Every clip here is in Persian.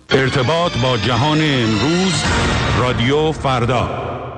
ارتباط با جهان امروز، رادیو فردا.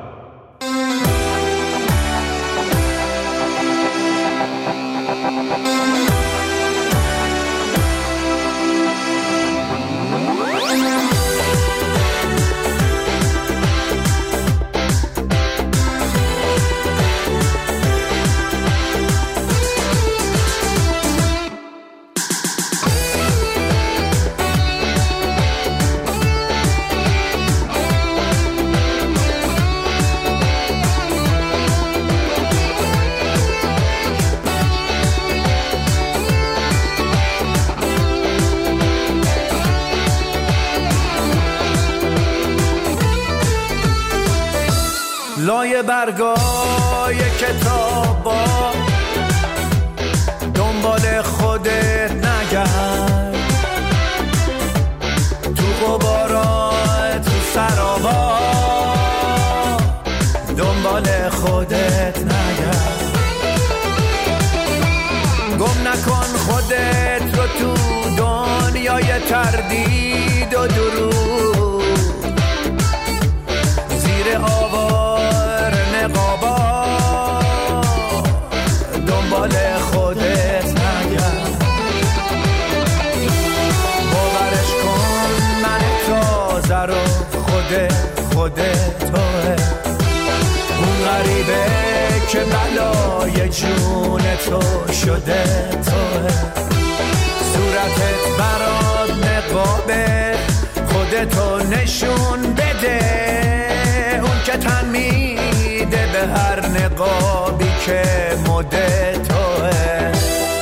لای برگای کتابا دنبال خودت نگرد، تو غبارا تو سرابا دنبال خودت نگرد. گم نکن خودت رو تو دنیای تردید و دروغ، زیر آوار نقابا دنبال خودت نگرد. باورش کن من تازه رو خودت توه، اون غریبه که بلای جون تو شده توه. صورتت برات نقابه، خودتو نشون بده، اون که تن میده به هر نقابی که مد توه.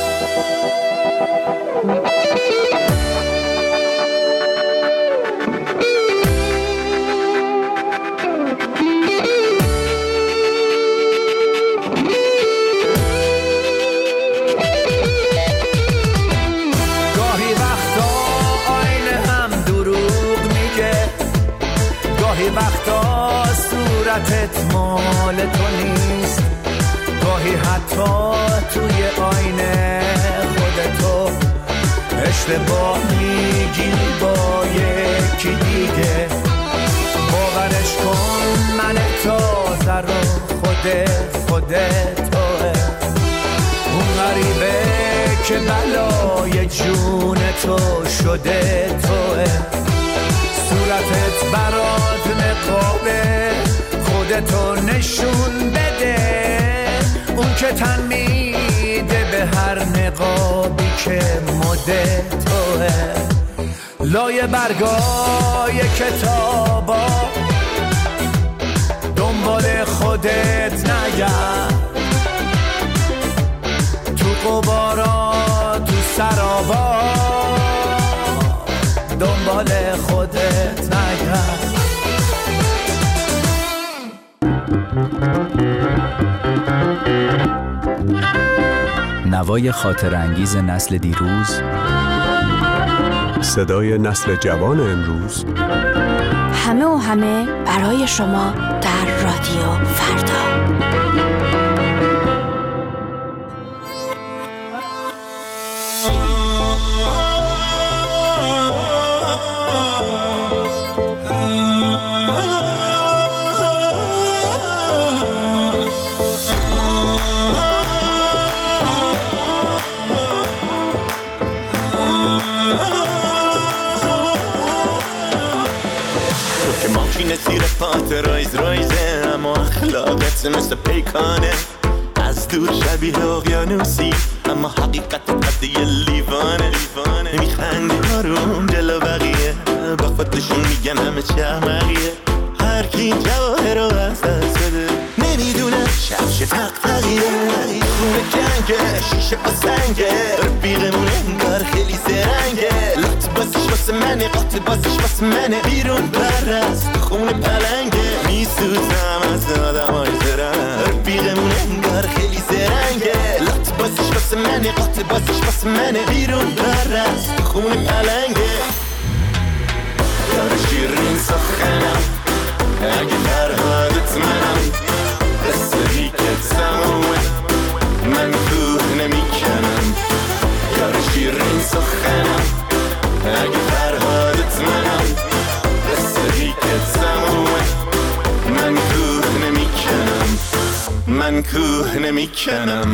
وقتا صورتت مال تو نیست، گاهی حتی توی آینه خودتو اشتباه میگیری با یکی دیگه. باورش کن من تازه رو خودت توه، اون غریبه که بلای جون تو شده توه. صورتت برات نقابه، خودتو نشون بده، اون که تن میده به هر نقابی که مد توه. لای برگای کتابا دنبال خودت نگرد، تو غبارا تو سرابا دنبال خودت نگرد. نوای خاطر انگیز نسل دیروز، صدای نسل جوان امروز، همه برای شما در رادیو فردا. زیر پات رایزه، اما اخلاقت مثل پیکانه، از دور شبیه اقیانوسی اما حقیقتت حد یه لیوانه. میخندی آروم جلو بقیه، با خودشون میگن همه چه احمقیه. هر کی جواهر رو از دست بده نمیدونه شبش تقیه. خونه کنگه شیشه با سنگه، رفیقمون انگار خیلی زرنگه. لط بازش واسه منه، قاط بازش واسه منه، بیرون برست خونه پلنگه. میسوزم از آدمای زرنگ، رفیقمون انگار خیلی زرنگه. لط بازش واسه منه، قاط بازش واسه منه، بیرون برست خونه پلنگه. یار شیرین سخنم اگه فرهادت منم، رسیدی که تمومه من کوه نمیکنم. یار شیرین سخنم اگه فرهادت منم، من کوه نمیکنم.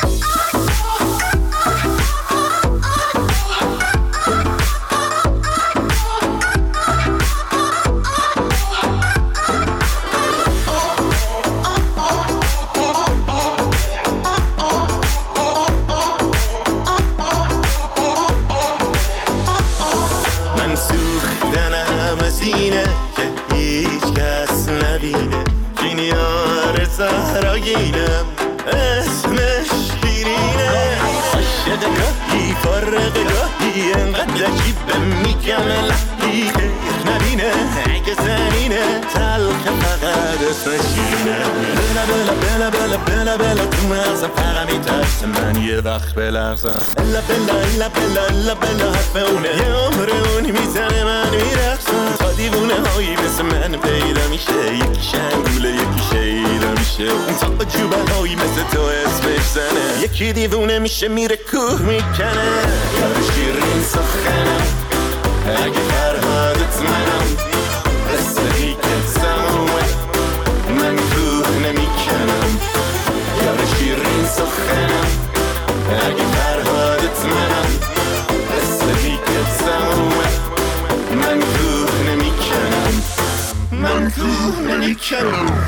من سوختنم از اینه که هیچ کس نبینه، جینیار زهراگینم اسمش شیرینه، عاشق گاهی فارغ گاهی انقدر عجیبه میگم لحی خیر نبینه، اگه زنینه تلخ فقط اسمش شیرینه. بلا بلا بلا بلا بلا تو مغزم فقط میترسه من یه وقت بلغزم. الا بلا الا بلا الا بلا حرف اونه، یه عمر اونی میزنه من میرقصم، تا دیوونه هایی مثل من پیدا میشه، یکی شنگوله یکی شیدا میشه، اون تا جوبه هایی مثل تو اسمش زنه، یکی دیوونه میشه میره کوه میکنه. یار شیرین سخنم اگه فرهادت منم، رسدی که سمومه من کوه نمیکنم. یار شیرین سخنم اگه فرهادت منم، رسدی که سمومه من کوه نمیکنم. من کوه نمیکنم.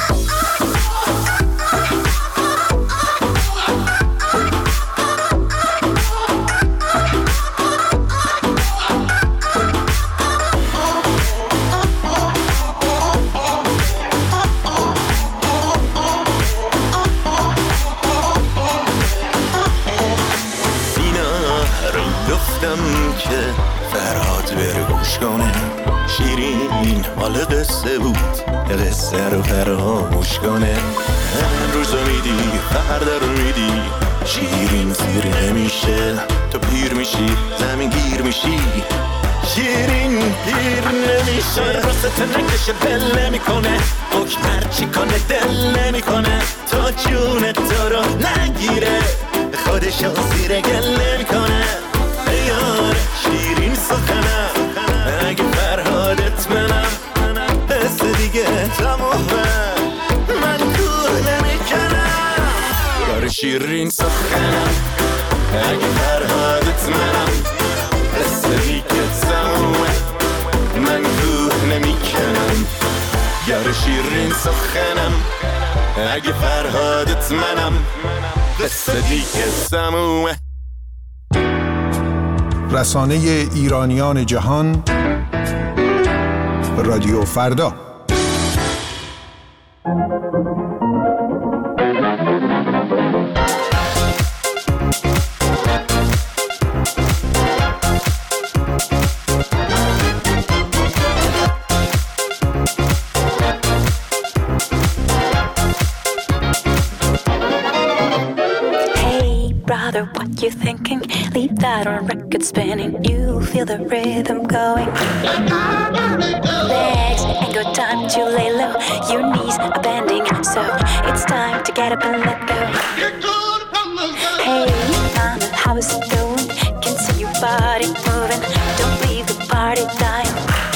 که فرهاد بره گوش کنه، شیرین مال قصه بود قصه رو فراموش کنه. امروز میدی فردا رو میدی، شیرین سیر نمیشه، تو پیر میشی زمین گیر میشی، شیرین پیر نمیشه. راست نکشه دل نمیکنه، حکم هرچی کنه دل نمیکنه، تا جون تو رو نگیره خودشو زیر گل نمیکنه. یار شیرین سخنم اگه فرهادت منم، بس دیگه تمومه من کوه نمیکنم. یار شیرین سخنم اگه فرهادت منم، بس دیگه تمومه من کوه نمیکنم. یار شیرین سخنم اگه فرهادت منم، بس دیگه تمومه. رسانه ایرانیان جهان، رادیو فردا. What you thinking? Leave that on record spinning. You feel the rhythm going. Legs ain't got time to lay low. Your knees are bending, so it's time to get up and let go. Hey, mama, how is it going? Can see your body moving. Don't leave the party dying.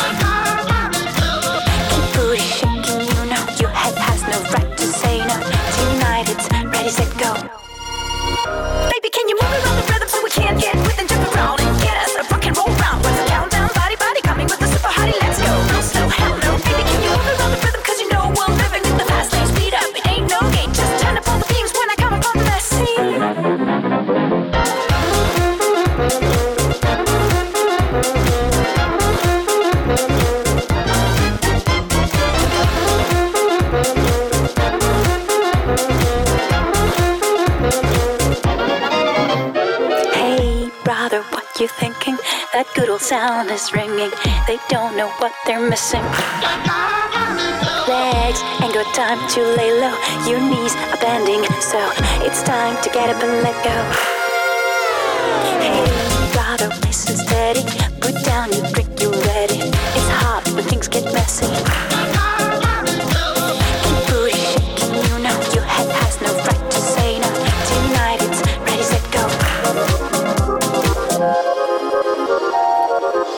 Keep booty shaking, you know your head has no right to say no. Tonight it's ready, set, go. Baby, can you move around the rhythm so we can get with and jump around and get us a rock and roll round? What's the countdown? Body, body coming with the super hottie. Let's go. No slow, hell no. Baby, can you move around the rhythm? Cause you know we're living in the fast lane. Speed up, it ain't no game. Just turn up all the beams when I come upon the scene. You thinking that good old sound is ringing? They don't know what they're missing. Legs ain't got time to lay low. Your knees are bending, so it's time to get up and let go. Hey, brother, listen steady. Put down your drink, you ready? It's hot when things get messy.